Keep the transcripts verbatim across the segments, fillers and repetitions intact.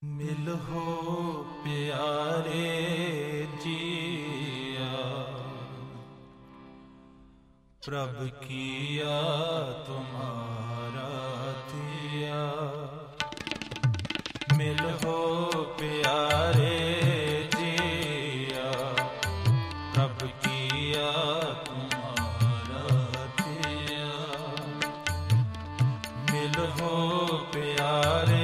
मिल हो प्यारे जिया, प्रभ किया तुम्हारा दिया। मिल हो प्यारे जिया, प्रभ किया तुम्हारा दिया। मिल हो प्यारे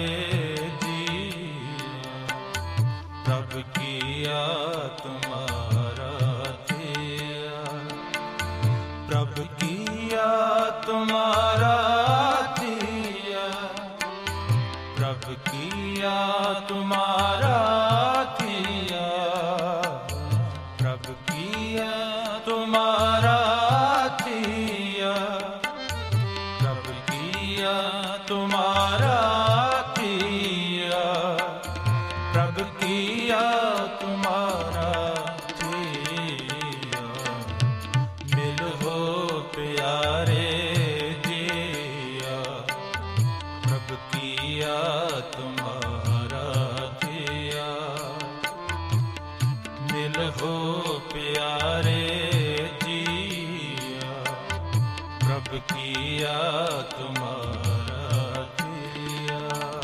प्रभ किया तुम्हारा दिया। प्रभ किया तुम्हारा दिया, प्रभ किया तुम्हारा दिया। प्रभ किया तुम्हारा दिया, प्रभ किया तुम्हारा दिया। प्रभ किया तुम्हारा दिया। मिल हो प्यारे जिया, प्रभ किया तुम्हारा दिया। मिल हो प्यारे जिया, प्रभ किया तुम्हारा दिया।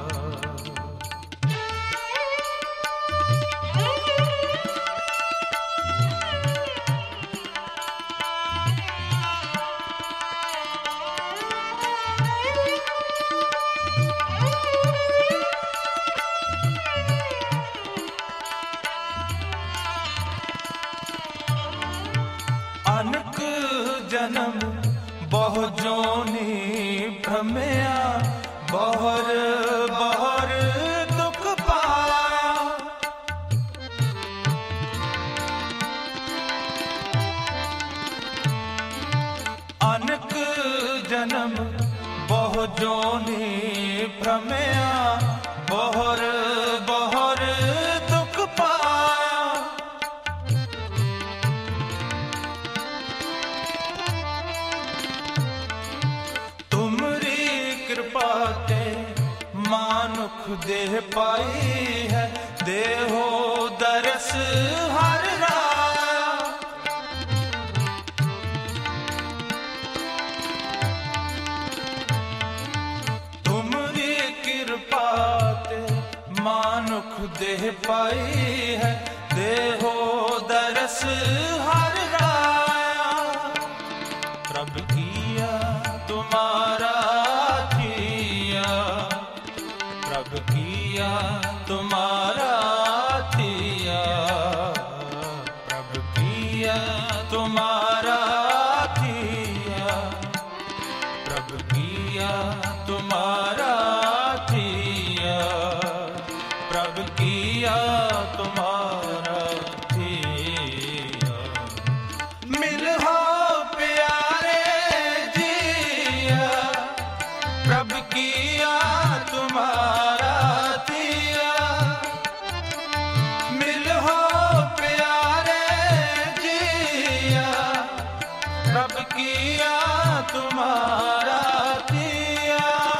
अनक जन्म बहु जोनी भ्रमया, बहुर बहुर दुख पाया। अनक जन्म बहु जोनी भ्रमया, बहुर बहुर दुख पाया। कृपा ते मानुख देह पाई है, देहो दरस हर राया। तुमरी कृपा ते मानुख देह पाई है, देहो दरस हर राया। प्रभ किया तुम्हारा प्रभ किया तुम्हारा दिया। प्रभ किया तुम्हारा दिया, प्रभ किया तुम्हारा दिया। प्रभ किया तुम्हारा दिया। मिल हो प्यारे जिया, प्रभ किया तुम्हारा दिया। मिल हो प्यारे जिया, प्रभ किया तुम्हारा दिया।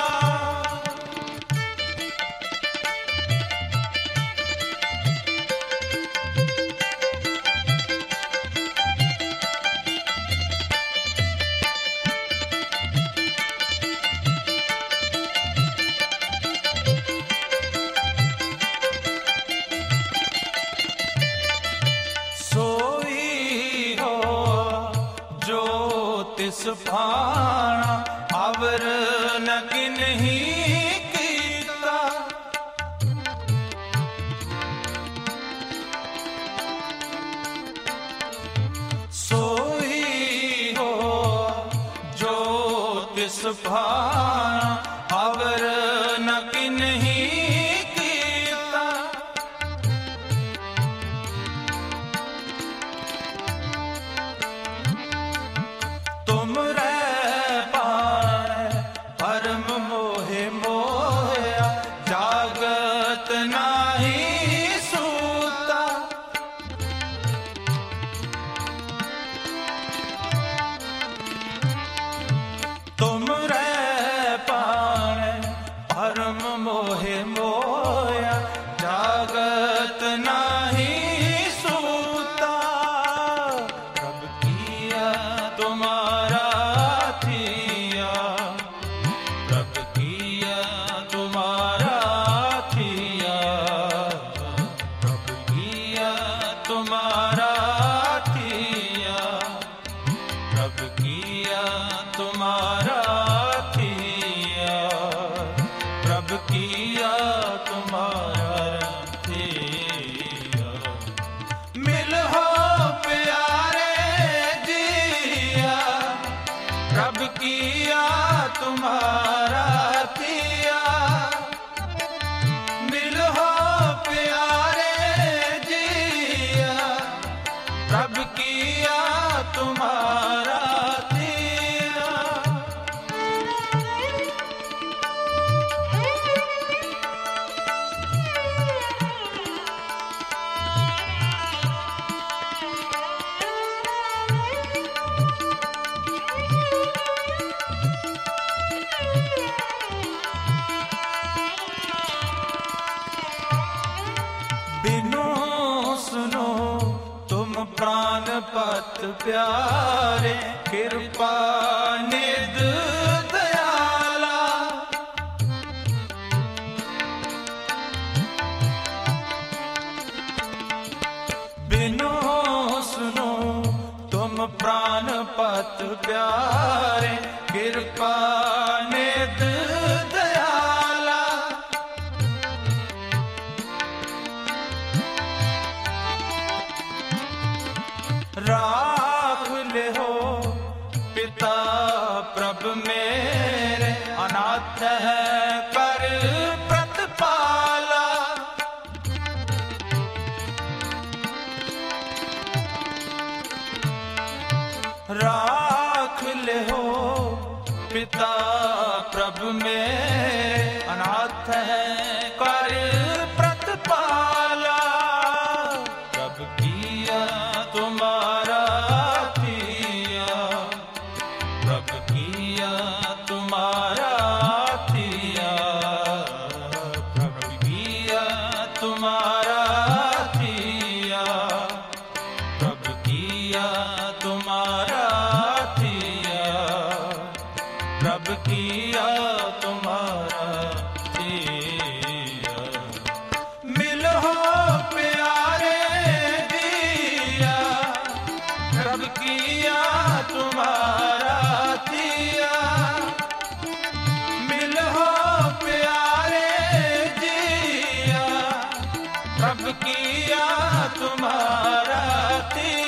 तिस भाना अवर न किन्हीं कीता। सोई हो जो तिस भाना अवर न किन्हीं कीता। तुम रह पाए परम मोहे मोया, जागत नाही सूता। तुम रह पाए परम मोहे मोया, प्राण पत प्यारे, कृपा निध दयाला। बिनो सुनो तुम प्राण पत प्यारे, कृपा निध दयाला। राख ले हो पिता प्रभ मेरे, अनाथ है कर प्रतिपाला। राख ले हो पिता प्रभ मेरे, अनाथ है कर प्रतिपाला। प्रभ किया तुम्हारा किया, प्रभ किया तुम्हारा किया, प्रभ किया तुम्हारा किया, प्रभ किया तुम्हारा किया, प्रभ किया तुम्हारा किया। मिलो प्यारे दिया, प्रभ किया तुम्हारा किया। मिलो प्यारे दिया, प्रभ किया तुम्हारा किया।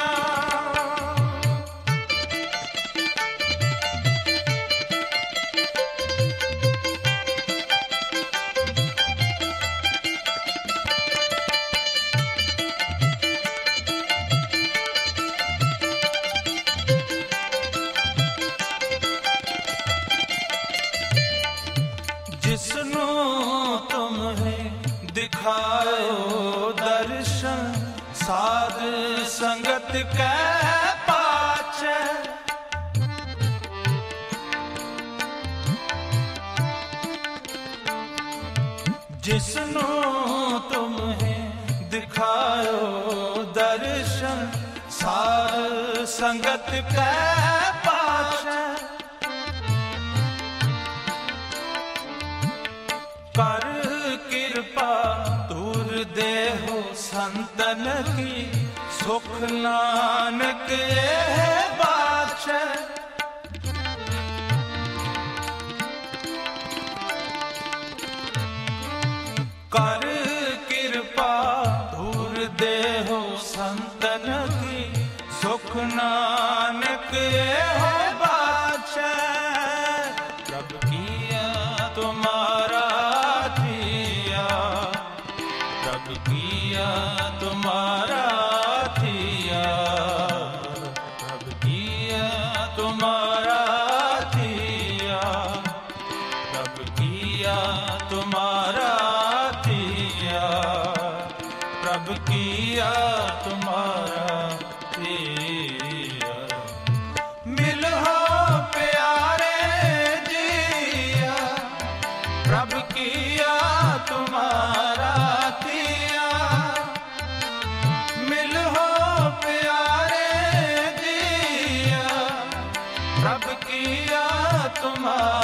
जिसनु तुम्हें दिखायो दर्शन, साध संगत कै पाछे। जिसनु तुम्हें दिखायो दर्शन, साध संगत कै पाछे। कर कृपा दूर देहो संतन की, सुख नानक ये बाछे। कर कृपा दूर देहो संतन की, सुख नानक ये बाछे। प्रभ किया तुम्हारा किया, प्रभ किया तुम्हारा किया, प्रभ किया तुम्हारा किया, प्रभ किया तुम्हारा किया, प्रभ किया तुम्हारा किया। मिलो प्यारे जिया, प्रभ किया तुम्हारा किया। मिलो प्यारे जिया, प्रभ किया तुम्हारा